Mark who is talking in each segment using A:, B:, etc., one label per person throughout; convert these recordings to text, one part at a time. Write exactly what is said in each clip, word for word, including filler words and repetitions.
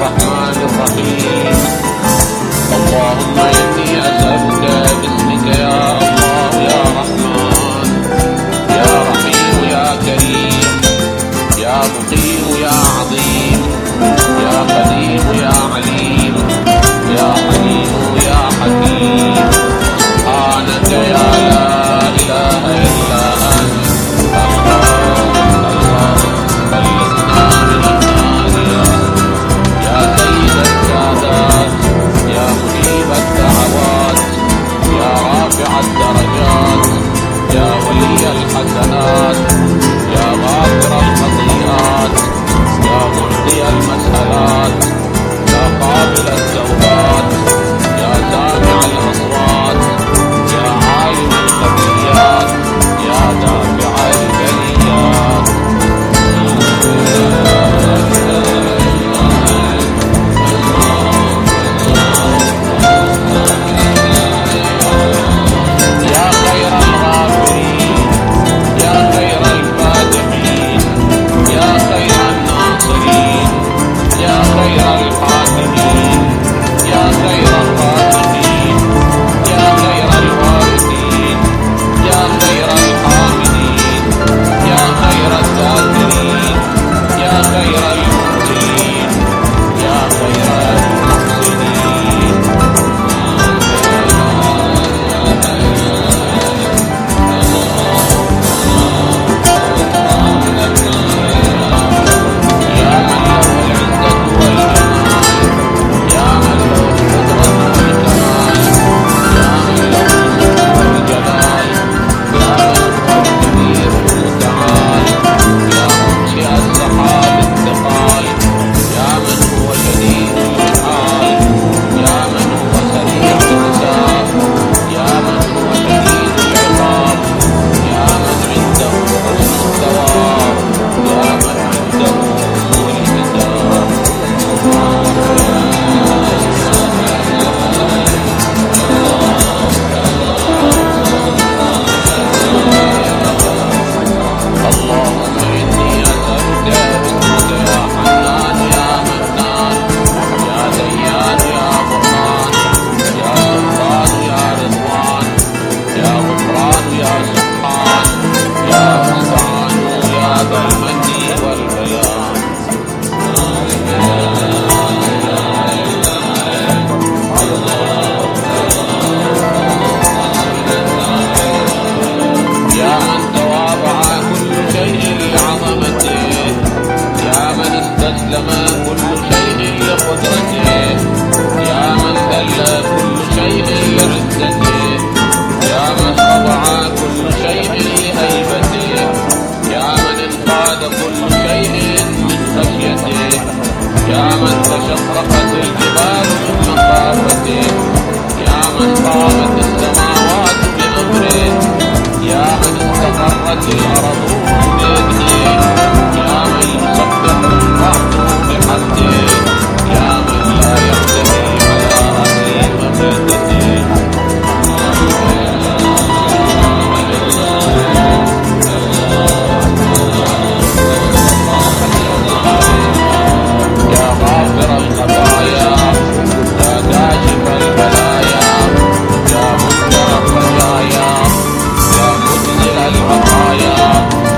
A: الرحمن الرحيم. اللهم إني أسألك باسمك يا الله يا رحمن يا رحيم يا كريم يا مقيم يا عظيم يا قديم يا عليم يا حليم يا حكيم. سبحانك يا لا إله إلا أنت الدرجات يا ولي الحسنات يا غافر الخطيئات يا معطي المسألات يا قابل التوبات يا سامع الأصوات يا عالم الخفيات يا دافع البليات. يا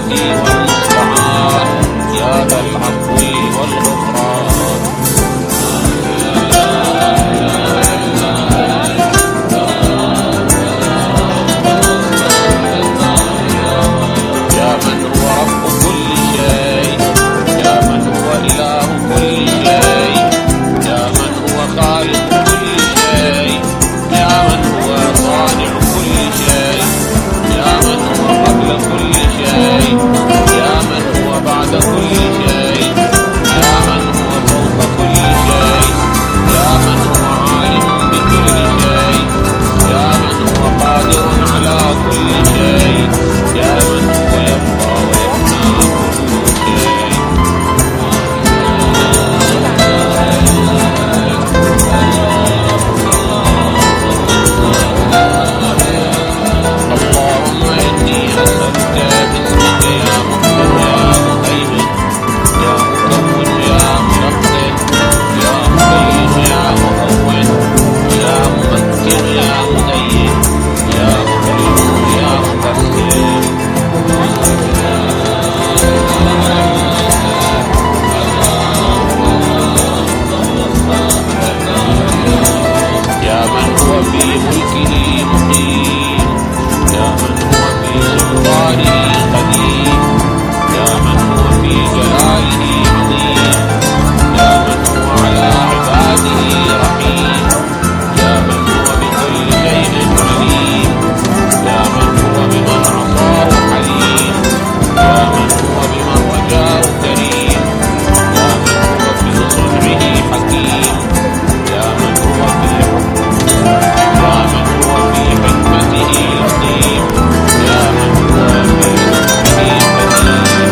A: التي والمستعان يا ذا العفو والغفران. يا من هو رب كل شيء، يا من هو إله كل شيء، يا من هو خالق كل شيء، يا من هو صانع كل شيء، يا من هو قبل كل شيء، يا من هو بعد كل شيء، يا من هو فوق كل شيء، يا من هو عالم بكل شيء، يا من هو قادر على كل شيء، يا من هو يبقى ويفنى كل شيء. اللهم إني أسألك باسمك يا محسن يا مهيمن يا مكون يا مرتب يا مبين يا مهون يا ممكن يا مزين يا مكرم يا مكسر. يا من هو في ملكه مقيم، يا من هو في سلطانه قديم، يا من هو في جلاله عظيم، يا من هو على عباده رحيم، يا من هو بكل شيء عليم، يا من هو بمن عصاه حليم، يا من هو بمن رجاه كريم، يا من هو في صنعه حكيم، يا من هو في يا من هو في حكمته لطيف، يا من هو في نصره حكيم.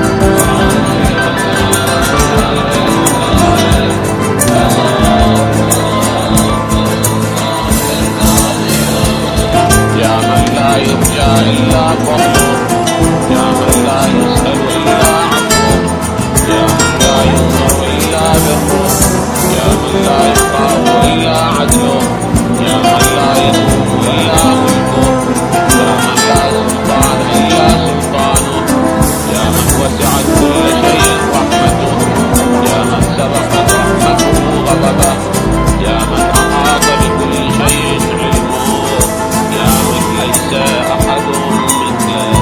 A: يا من لا يرجى إلا فضله، يا من لا يسأل إلا عفوه، يا من لا ينظر إلا بره، يا من لا يخاف إلا عدله، يا من لا يدوم إلا ملكه، يا من لا سلطان إلا سلطانه، يا من وسعت كل شيء رحمته، يا من سبقت رحمته غضبه، يا من أحاط بكل شيء علمه، يا من ليس أحد مثله.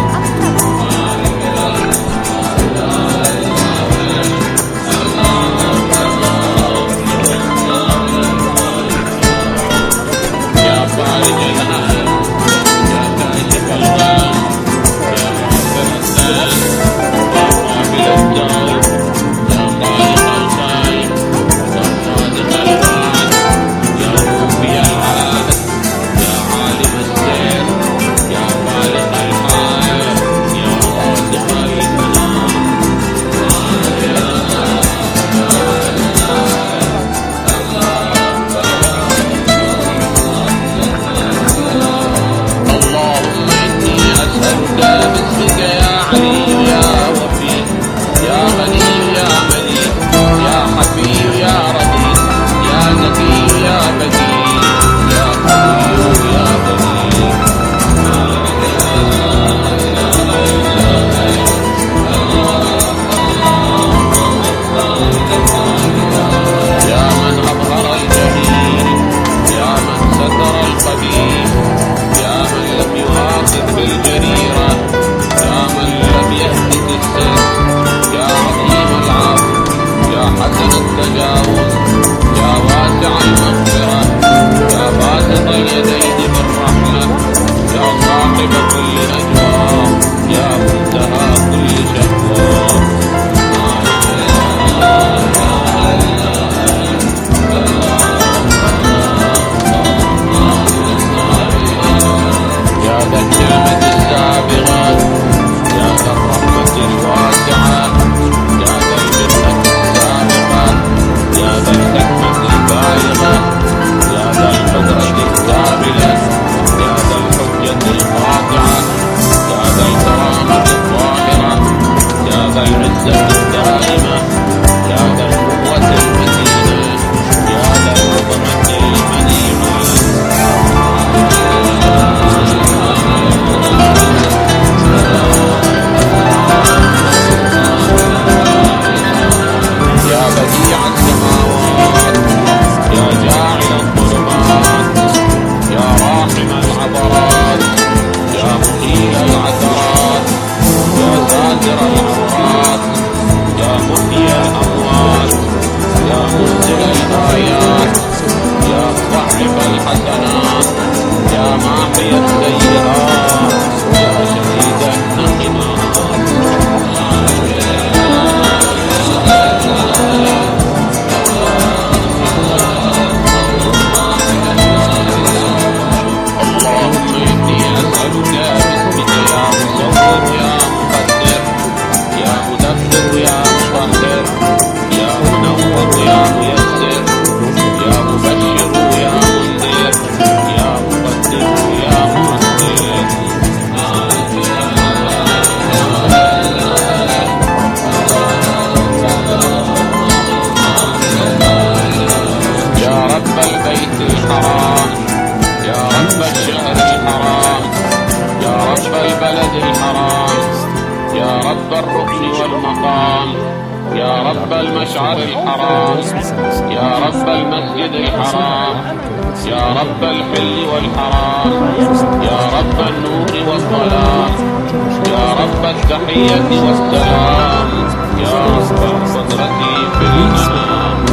A: البلد الحرام، يا رب الركن والمقام، يا رب المشعر الحرام، يا رب المسجد الحرام، يا رب الحل والحرام، يا رب النور والظلام، يا رب التحية والسلام، يا رب القدرة في الأنام.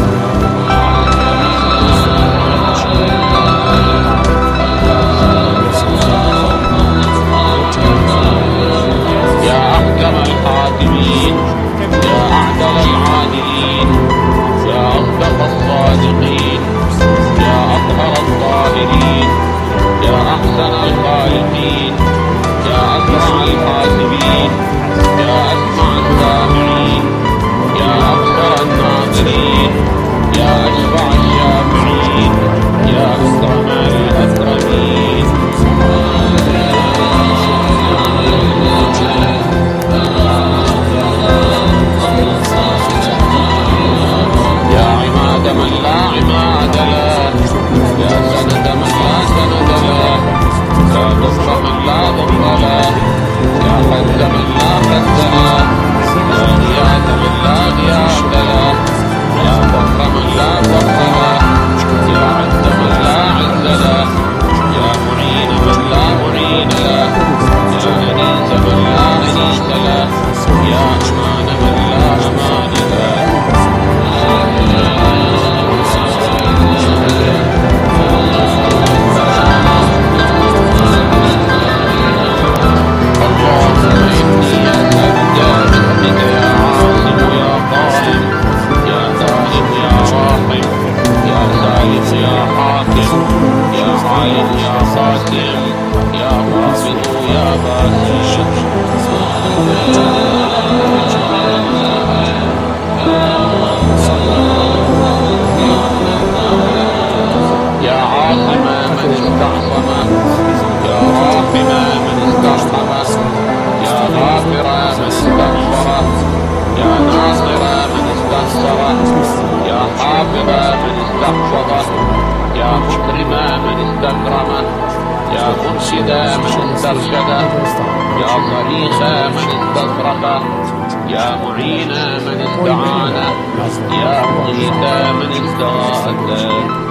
A: يا أحكم الحاكمين، يا أعدل العادلين، يا أصدق الصادقين، يا أطهر الطاهرين، يا أحسن الخالقين، يا أسرع الحاسبين، يا أسمع السامعين، يا أبصر الناظرين، يا أشفع الشافعين، يا أكرم الأكرمين. يا عماد من لا عماد له، يا سند من لا سند له، يا ضر من لا ضر له، يا خد من لا خد له، يا غياث من لا غياث له، يا فقر من لا فقر له، يا عز من لا عز له، يا معين من لا معين له، يا أنيس من لا أنيس له، يا أمان من لا أمان له. يا معين من استعان، يا مغيث من استغاث.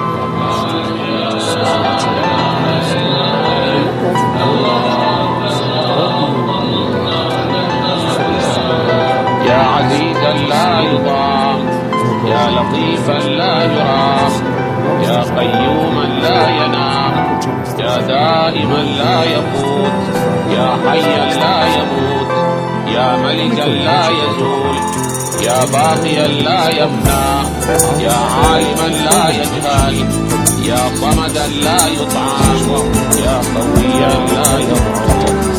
A: يا عزيزا لا يضام، يا لطيفا لا يرام، يا قيوما لا ينام، يا دائما لا يفوت، يا حيا لا يموت، يا ملكا لا يزول، يا باقيا لا يفنى، يا عالما لا يجهل، يا صمدا لا يطعم، يا قويا لا يضعف.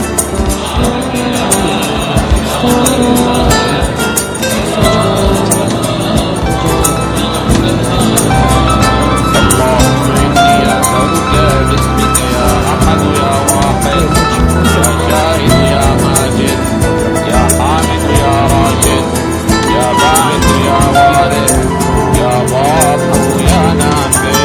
A: اللهم إني أسألك باسمك يا أحد يا واحد، يا شاهد يا ماجد، يا حامد يا راشد، يا باعث يا وارث، يا ضار يا نافع.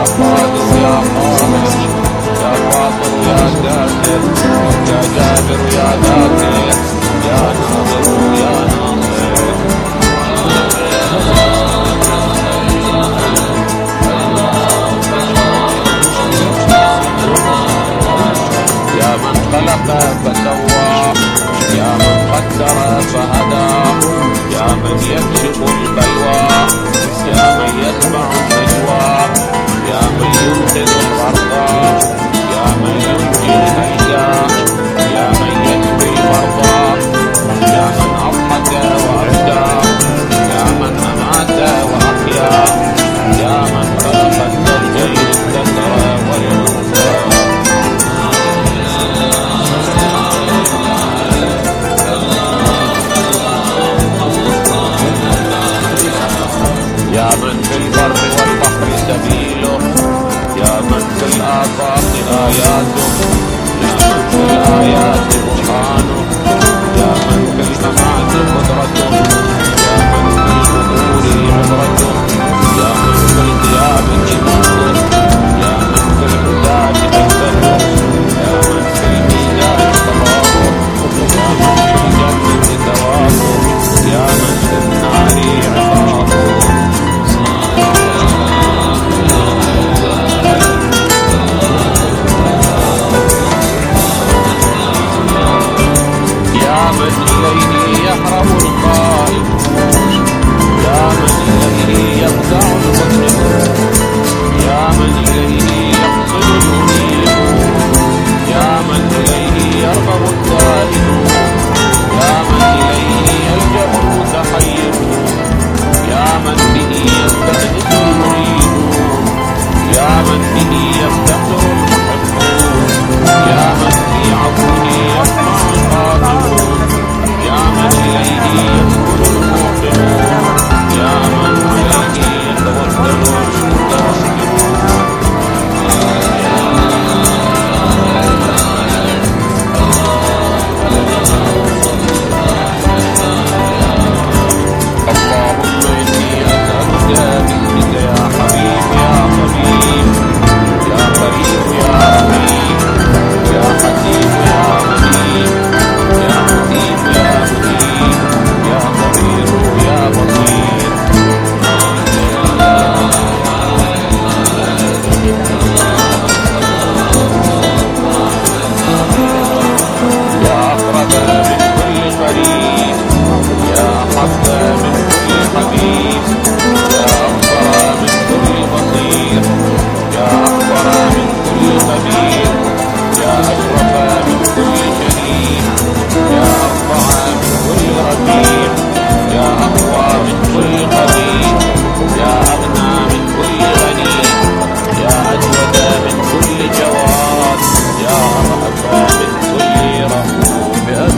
A: قادر يا قادر يا فاطر يا كافر يا جابر يا ذاكر يا ناظر يا ناصر يا من خلق فسوى يا من قدر فهدى يا من يكشف البلوى يا من يسمع النجوى يا من ينقذ الغرقى يا من ينجي الهيجا يا من يشفي المرضى يا من أضحك وأبدى يا من أمات وأحيا يا من خلق الزوجين الذكر والأنثى يا من في البر والبحر سبيله يا من في الآفاق آياته يا من في الآيات برهانه يا من في الممات قدرته يا من في القبور عبرته يا من في القيام إمامه يا من في الحداد عزته يا من في الميزان قضاءه يا من في الجنة ثوابه يا من في النار عقابه يا من إليه يهرب الخائفون يا من إليه يفزع المذنبون يا من إليه يقصد المنيبون يا من إليه يرغب الزاهدون يا من إليه يلجأ المتحيرون يا من به يستغيث المريدون يا من به يفتخر المحبون يا من في عفوه يسمع القادمون يا من إليه يسكن الموقنون يا من عليه يتوكل المتوكلون اللهم إني أسألك باسمك يا حبيب يا طبيب يا قريب يا رحيم يا حكيم يا عليم يا متيم يا مجيب يا خبير يا بصير يا أقرب من كل قريب يا أحب من كل حبيب يا أبصر من كل بصير يا أكبر من كل خبير يا أشرف من كل شهيد يا أرفع من كل رفيق يا أقوى من كل قدير يا أغنى من كل غني يا أجود من كل جواد يا أرهب من كل رهوب يا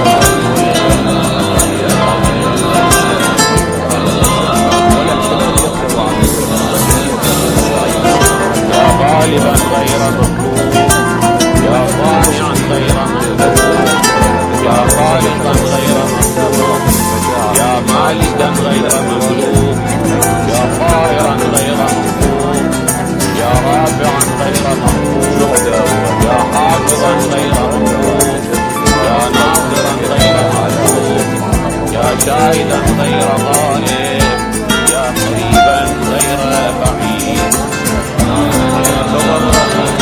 A: غالبا غير مغلوب يا صانعا غير مغلوب يا خالقا غير مغلوب يا مالكا غير مغلوب يا قاهرا غير مغلوب يا رافعا غير مغلوب يا حافظا غير مغلوب يا ناصرا غير مغلوب يا شاهدا غير غائب يا قريبا غير بعيد يا خبر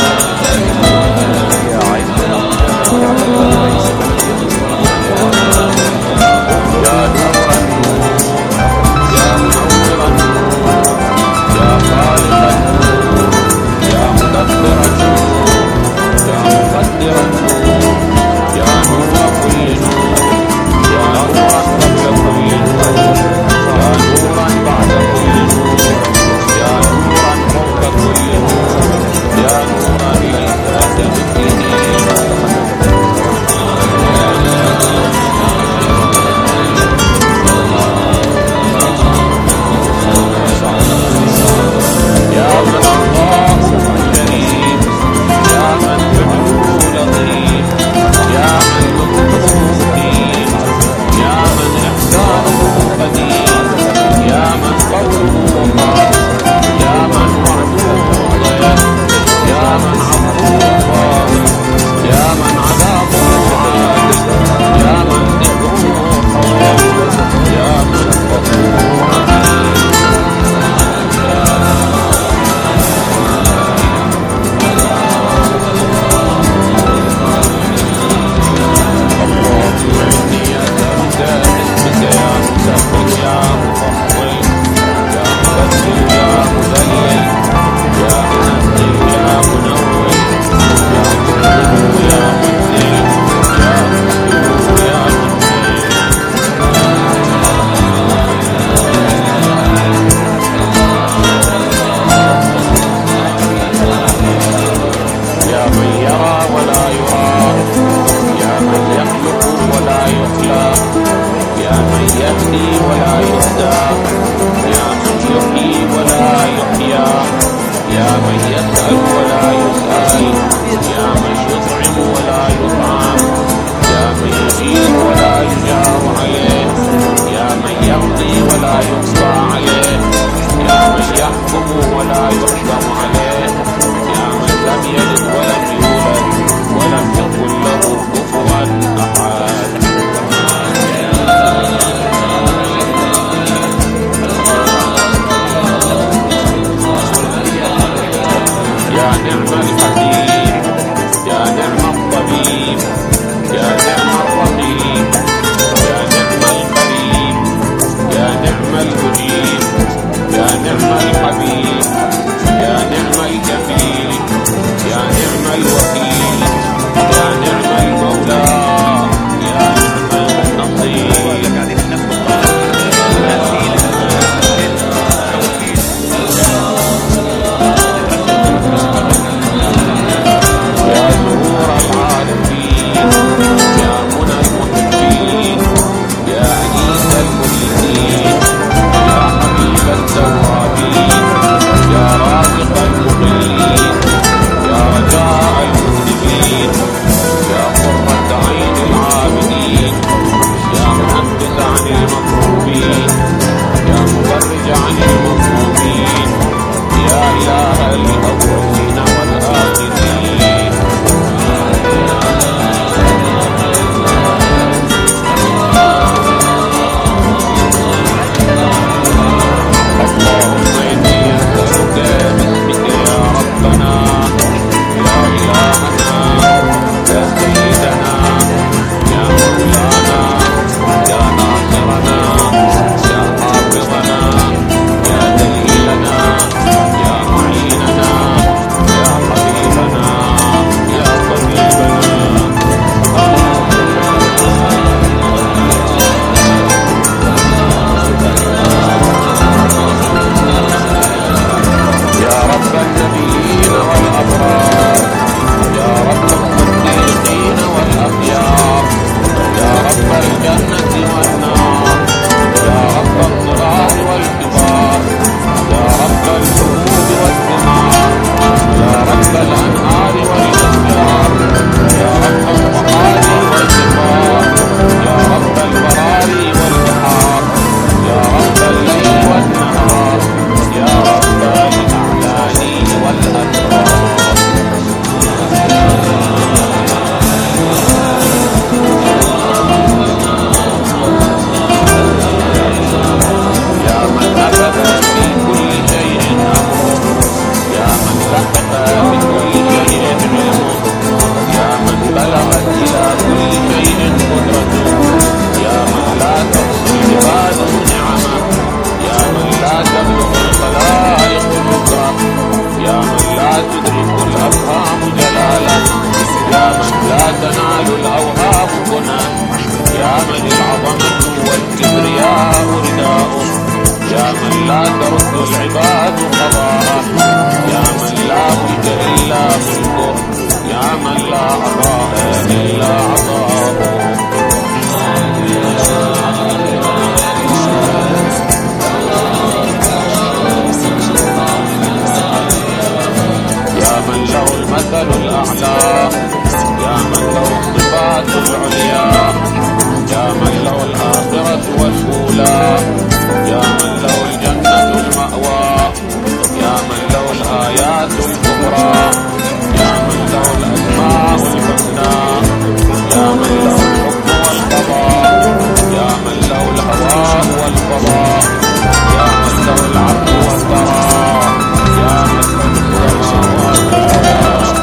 A: المثل الأعلى، يا من له الصفات العليا، يا من له الآخرة والأولى، يا من له الجنة المأوى، يا من له الآيات الكبرى، يا من له الأسماء الحسنى، يا من له الحكم والقضاء، يا من له الهواء والفضاء، يا من له العدل والثراء، يا من له السماوات والأرض.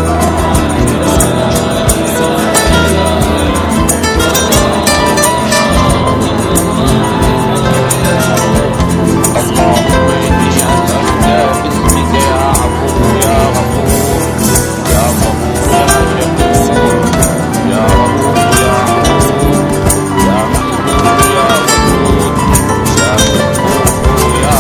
A: اللهم إني أسألك باسمك يا عفو يا غفور، يا صبور يا شكور، يا رؤوف يا غفور، يا مسلوب يا ودود، يا سبوح يا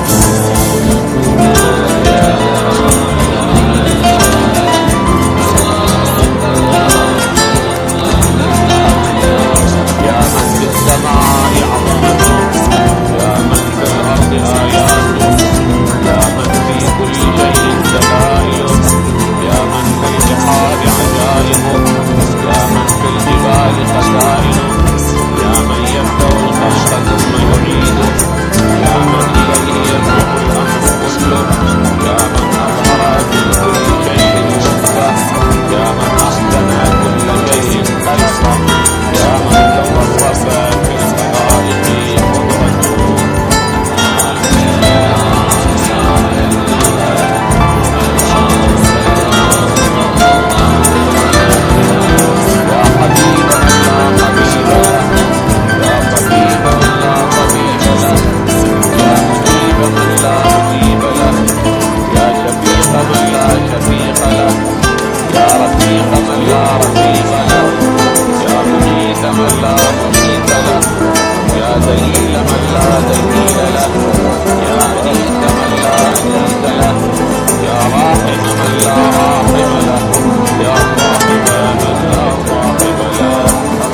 A: يا من في السماء عظمته، يا من في الأرض آياته، يا من في كل شيء دلائله، يا من في البحار عجائبه، يا من في الجبال خزائنه، يا من يبدأ الخلق ثم يعيده، يا من إليه يرجع الأمر كله، يا من أظهر في كل شيء وصفه، يا من أحسن كل شيء خلقه، يا من تصرف في الخلائق قدرته. يا حبيبا لا حبيب له، يا طبيبا لا طبيب له، يا مجيبا لا مجيب له، يا شفيق من لا شفيق له، يا رفيق من لا رفيق له، يا مميت من لا مميت له، يا دليل من لا دليل له، يا أنيس من لا أنيس له، يا راحم من لا راحم له، يا صاحب من لا صاحب له.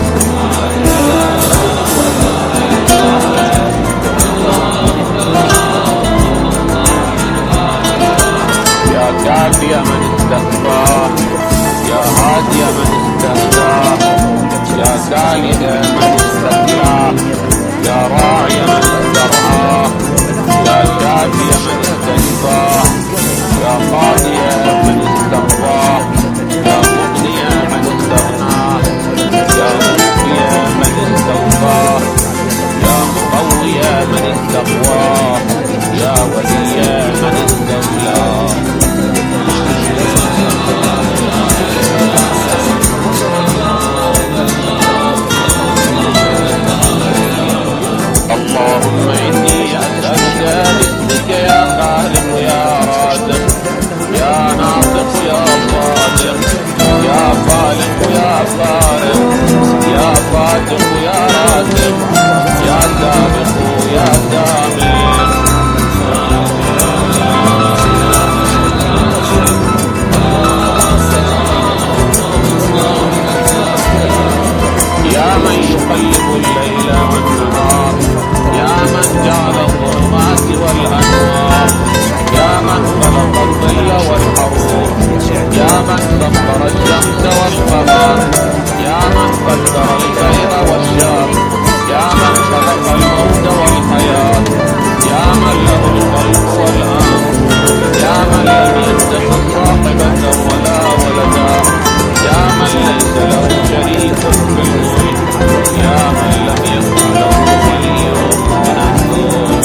A: يا كافي من استكفاه، يا هادي من استهداه، يا سالد من استثناه، يا راعي من استرعاه، يا شافي من استشفاه، يا قاضي من استقضاه، يا مغني من استغناه، يا موفي من استوفاه، يا مقوي من استقواه، يا ولي من استولاه. اللهم إني أسألك باسمك يا خالق يا رازق، يا ناطق يا صادق، يا خالق يا خالق، يا فاتح يا رازق، يا سابق يا سامق. يا من يقلب الليل والنهار، يا من جعل الظلمات والأنوار، يا من خلق الظل والحرور، يا من سخر الشمس والقمر، يا من قدر الخير والشر، يا من خلق الموت والحياة، يا من له الخلق والأمر، يا من لم يتخذ صاحبة ولا ولدا، يا من ليس له شريك في الملك، يا من لم يكن له ولي من الذل.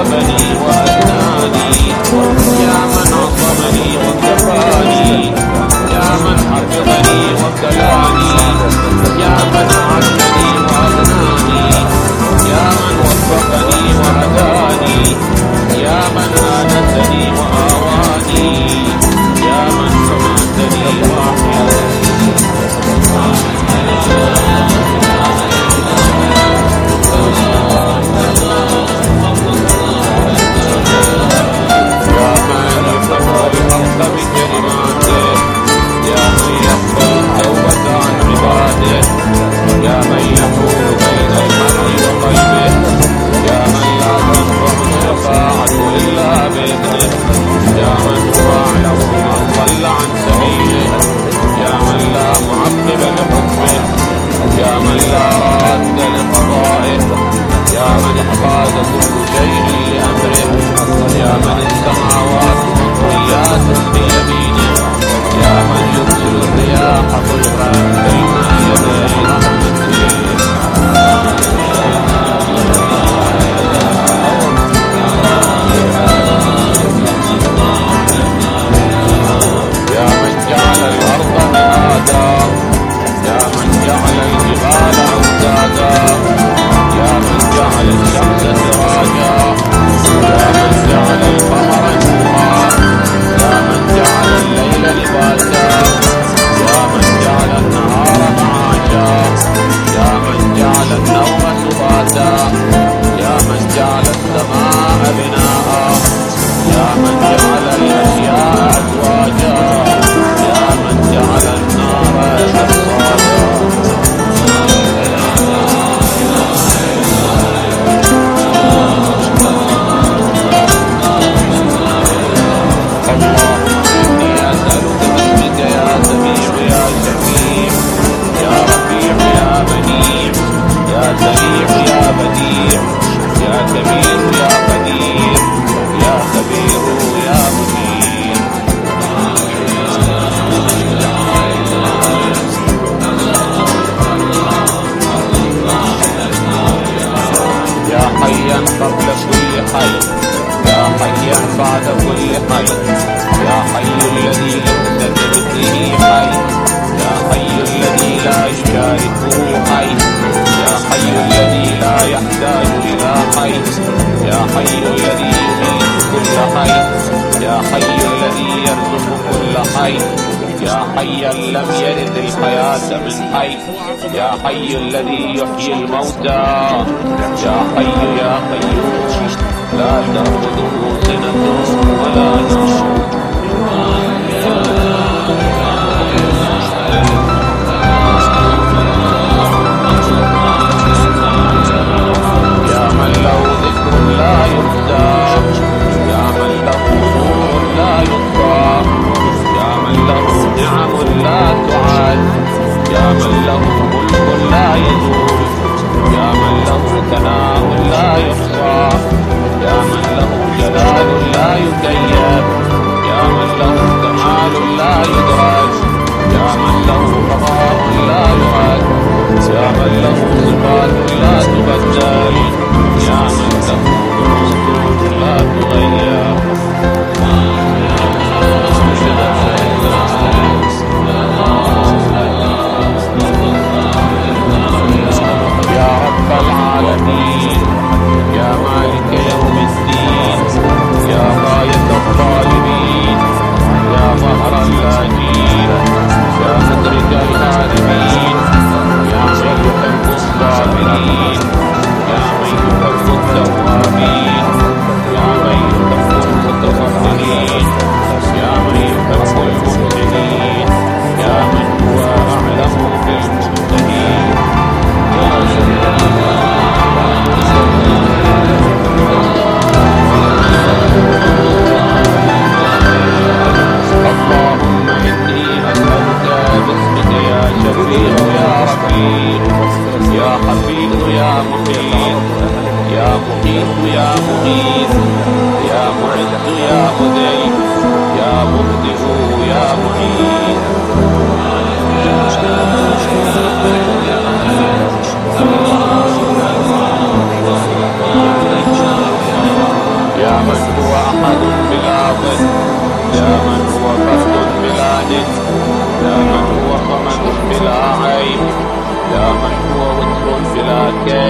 A: أجابني وأدناني، يا من عصمني وكفاني، يا من حفظني وكلاني، يا من أعزني وأغناني، يا من وفقني وهداني، يا من آنسني وآواني، يا من سمعتني وأحياني.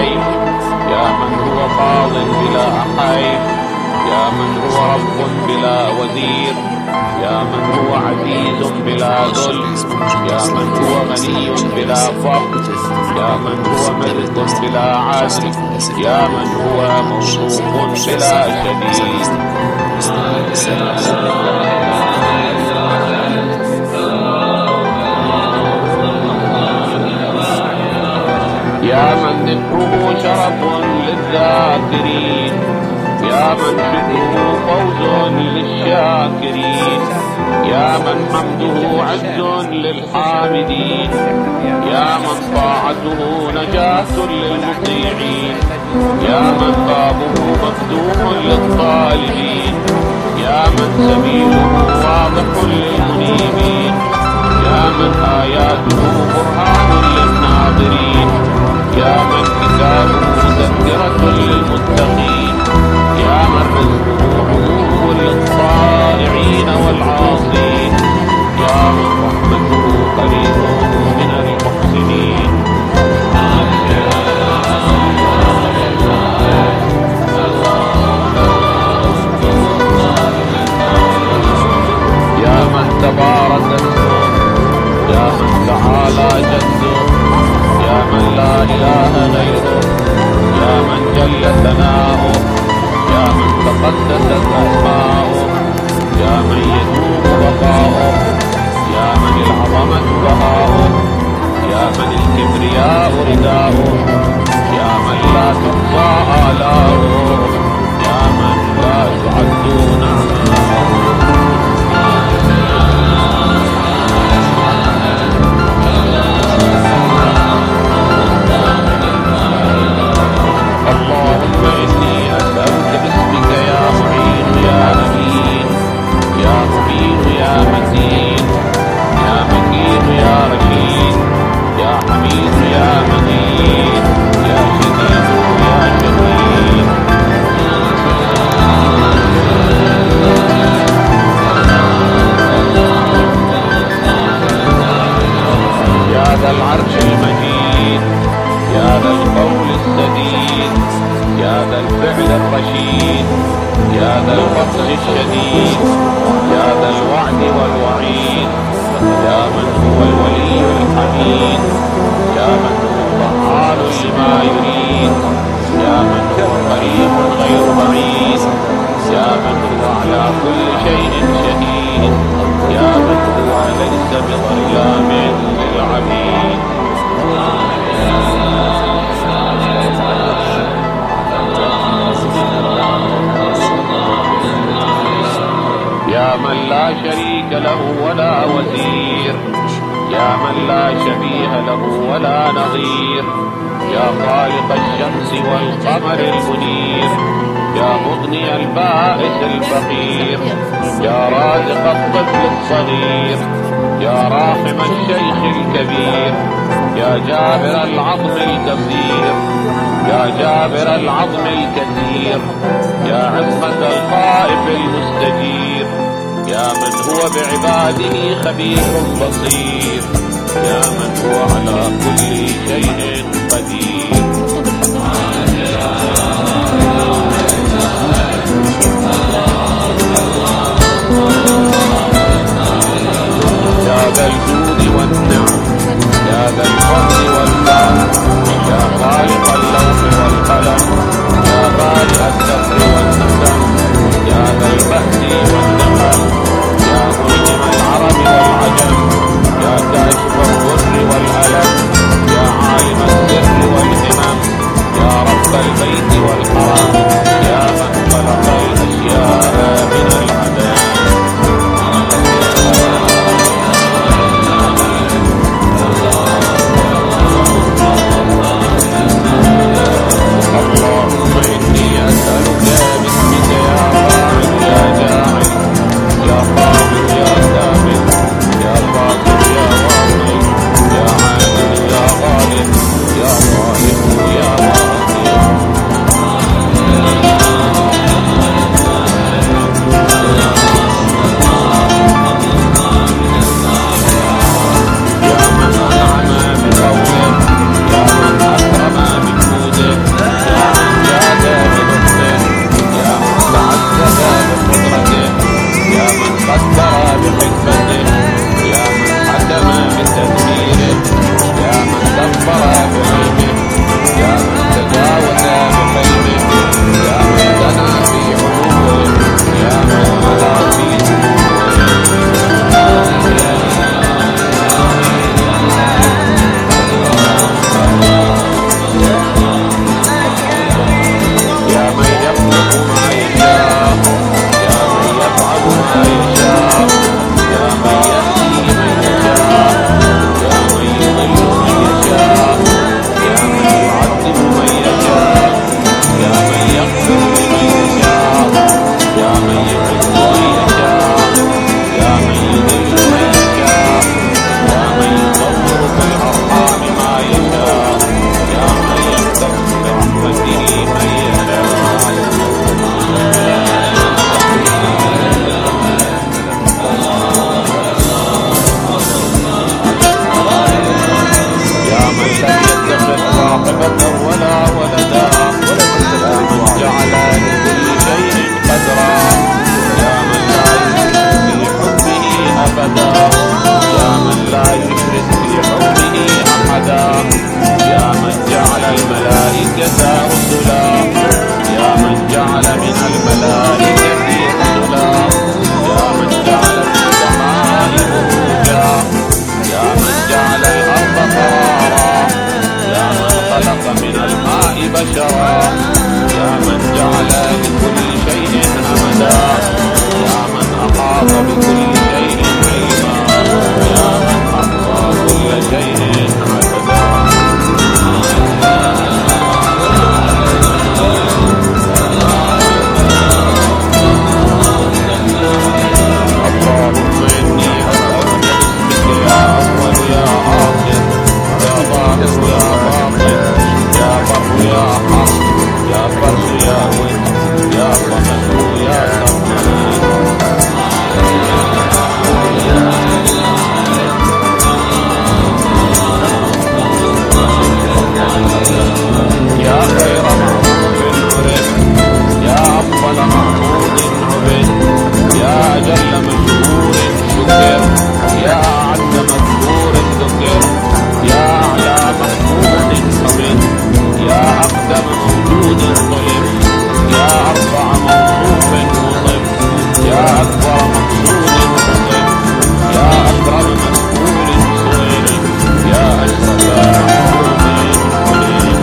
A: كيف، يا من هو قاض بلا حيف، يا من هو رب بلا وزير، يا من هو عزيز بلا ذل، يا من هو غني بلا فقر، يا من هو ملك بلا عدل، يا من هو موصوف بلا شديد. يا من ذكره شرف للذاكرين، يا من شكره فوز للشاكرين، يا من حمده عز للحامدين، يا من طاعته نجاة للمطيعين، يا من بابه مفتوح للطالبين، يا من سبيله واضح للمنيبين، يا من آياته برهان للناظرين، يا من كتابه مذكرة للمتقين، يا من رزقه عموم للطائعين والعاصين، يا من رحمته قريب من المحسنين. يا من تبارك اسمه، يا من تعالى جده، يا من لا إله غيره، يا من جل ثناؤه، يا من تقدست أسماؤه، يا من يدوم بقاؤه، يا من العظمة بهاؤه، يا من الكبرياء رداؤه، يا من لا تحصى آلاؤه، يا من لا تعد نعماؤه. اللهم إني أسألك باسمك يا معين يا أمين، يا مبين يا متين، يا مكين يا رشيد، يا حميد يا مجيد، يا شديد يا شديد. يا ذا العرش المجيد، يا ذا القول السديد، يا ذا الفعل الرشيد، يا ذا البطش الشديد، يا ذا الوعد والوعيد، يا من هو الولي الحميد، يا من هو فعال لما يريد، يا من هو قريب غير بعيد، يا من هو على كل شيء شهيد، يا من هو ليس بظلام للعبيد. يا من لا شريك له ولا وزير، يا من لا شبيه له ولا نظير، يا خالق الشمس والقمر المنير، يا مغني البائس الفقير، يا رازق الطفل الصغير، يا راحم الشيخ الكبير، يا جابر العظم الكثير، يا جابر العظم الكثير، يا عصمة الخائف المستجير، يا من هو بعباده خبير بصير، يا من هو على كل شيء قدير. يا ذا الجود والنعم، يا ذا الفضل والكرم، يا خالق اللوح والقلم، يا بارئ الدهر والندم، يا ذا البأس والنقم، يا ملهم العرب والعجم، يا كاشف الضر والألم، يا عالم السر والهمم، يا رب البيت والحرم، يا من خلق الأشياء من العدم. اللهم إني أسألك باسمك يا فاعل يا جاعل، يا قابل يا كامل، يا قادر يا واصل، يا عادل يا غالب، يا غالب يا غالب. الخلق بشرا، يا من جعل لكل شيء أمدا، يا من أحاط بكل شيء علما، يا من أحصى كل شيء عددا. اللهم إني أسألك باسمك يا أول يا آخر، يا ظاهر يا باطن، يا بر يا حق، يا فرد يا ود، يا صمد يا صمد. يا خير معبود عبد، يا أفضل معبود عبد، يا أجل مشكور شكر، يا أعز مذكور ذكر، يا أعلى محمود حمد، يا أقدم سجود طلب، يا أرفع موصوف مطب، يا أكبر مقصود مطب، يا أكرم مسؤول سئل، يا أشرف محمود حليم.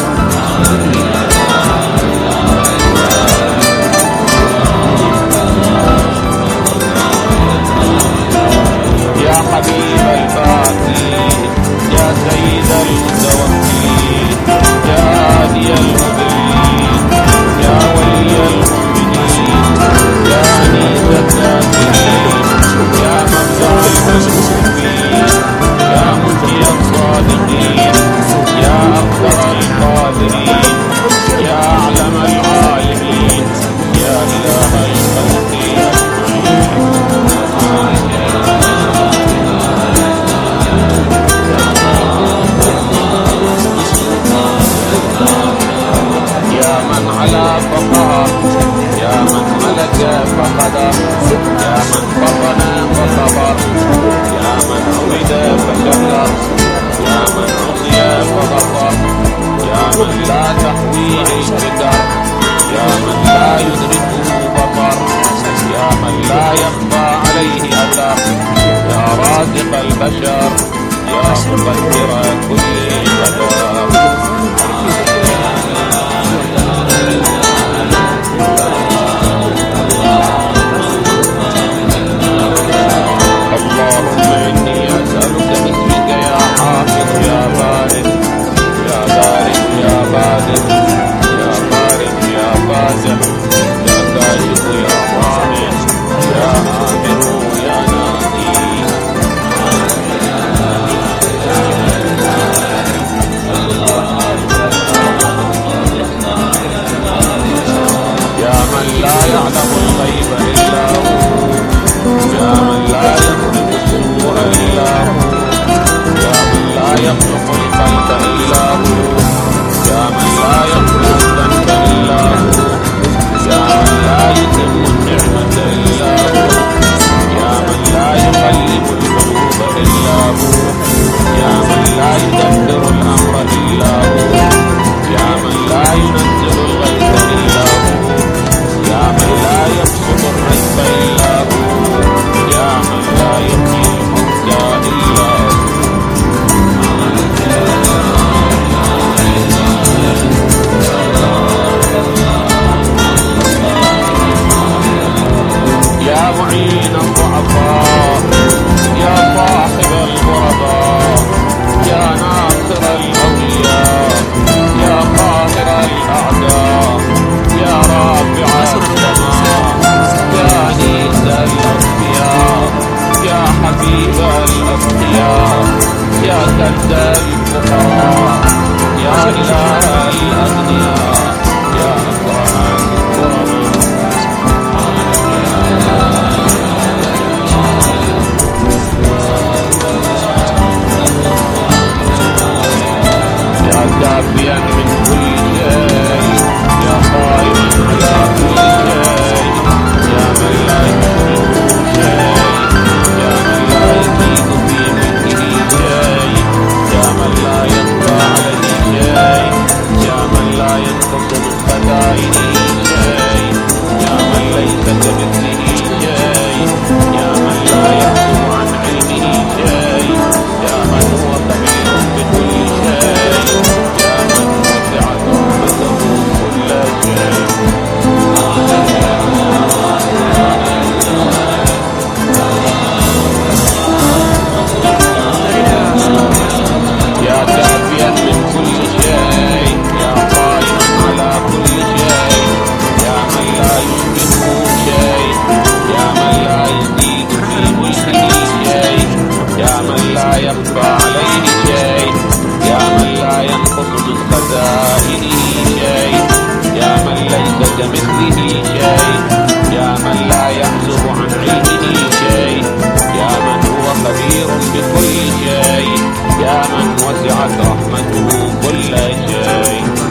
A: يا حبيب الفاتين، يا سيد المتوكلين، يا هادي المضلين، يا ولي المؤمنين، يا أنيس الذاكرين، يا مبدع المسلمين، يا منجي الصادقين، يا أقدر القادرين، يا أعلم العالمين، يا إله الخلق أجمعين. يا من علا فقهر، يا من ملك فقدر، يا من فطن فصبر، يا من عبد فشكر، يا من عصي فغفر، يا من لا تحويه الفكر، يا من لا يدركه بصر، يا من لا يخفى عليه أثر، يا رازق البشر، يا مقدر كل قدر. اللهم إني أسألك باسمك يا حافظ يا بارئ، يا بارئ يا بادئ، يا بارئ يا بادئ، يا كاشف يا ضامن، يا آمر يا ناهي. يا من لا يعلم الغيب إلا هو، يا من لا يملك السوء إلا هو، يا من لا يخلق الخلق إلا هو، يا من لا يغفر الذنب إلا هو، يا من لا يتم النعمة إلا هو، يا من لا يقلب القلوب إلا هو، يا من لا يدبر الأمر إلا هو، يا من لا ينزل الغيث إلا هو، يا من لا يبسط الرزق إلا هو، يا من لا يحيي الموتى إلا هو. يا معين الضعفاء، يا صاحب الغرباء، يا ناصر الأولياء، يا قاهر الأعداء، يا رافع السماء، يا أنيس الأصفياء، يا حبيب الأصفياء، يا كنز الفقراء، يا إله الأغنياء، يا أكرم الكرماء. يا كافيا من كل شيء، يا قائما على كل شيء، يا من لا يشركه شيء، يا من لا يزيد في ملكه شيء، يا من لا يخفى عليه شيء، يا من لا ينقص من خزائنه